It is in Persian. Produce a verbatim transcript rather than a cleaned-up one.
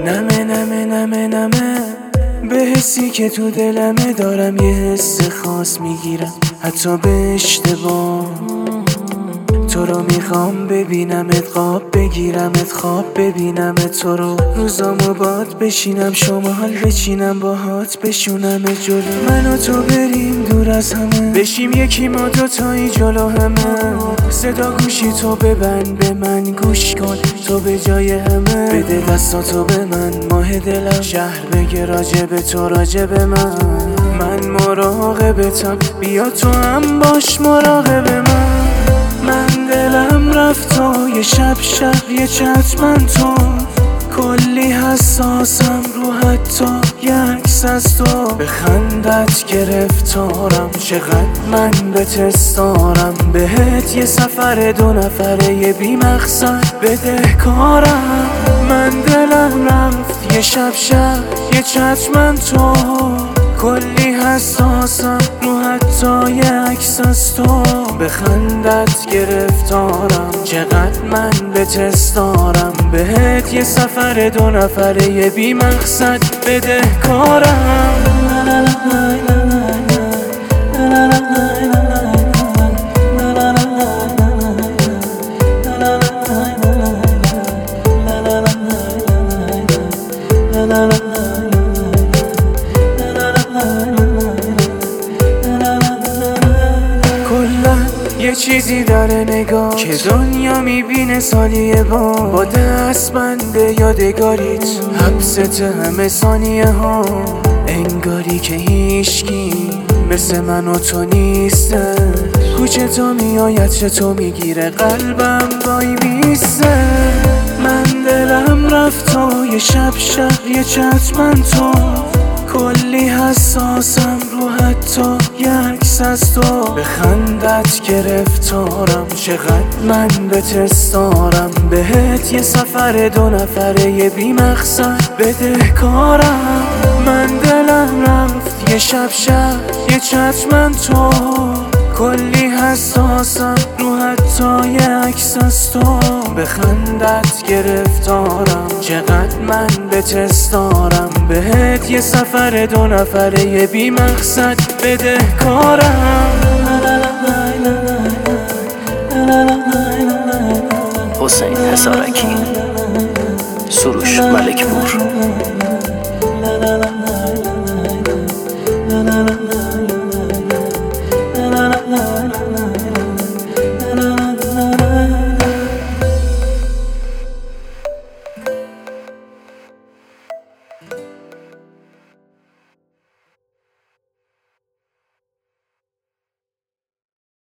نمه نمه نمه نمه به حسی که تو دلمه دارم یه حس خاص میگیرم حتی به اشتباه. تو رو میخوام ببینمت، خواب بگیرمت، خواب ببینمت تو رو. روزامو باد بشینم شمال بچینم باهات بشونمت جلو. من و تو بریم دور از همه، بشیم یکی ما دوتایی جلو همه. صدا گوشی تو ببند به من گوش کن، تو به جای همه بده دستاتو به من. ماه دلم شهر بگه راجب تو راجب من. من مراقبتم بیا تو هم باش مراقب من. من دلم رفت تو یه شب شب یه چتمن تو. کلی حساسم رو حتی یه عکس از تو. به خندت گرفتارم چقدر من به تستارم. بهت یه سفر دو نفره یه بی مقصد بدهکارم. من دلم رفت یه شب شب یه چتمن تو. کلی حساسم رو حتی یه عکس از تو. به خندت گرفتارم چقدر من به تستارم. بهت یه سفر دو نفره یه بی مقصد بدهکارم. یه چیزی داره نگاه که دنیا میبینه سالیه با. با دست بنده یادگاریت حبست همه ثانیه ها. انگاری که هیشکی مثل من و تو نیسته. کوچه تو میاید چه تو میگیره قلبم وای میسته. من دلم رفت تو یه شب شب یه چتمن تو. کلی حساسم رو حتی یه عکس از تو. به خندت گرفتارم چقدر من به تستارم. بهت یه سفر دو نفره یه بی مقصد بدهکارم. من دلم رفت یه شب شب یه چتمن تو. کلی حساسم رو حتی یه عکس از تو. به خندت گرفتارم چقدر من به تستارم. بهت یه سفر دو نفره یه بی مقصد بدهکارم. حسین حصارکی، سروش ملک پور.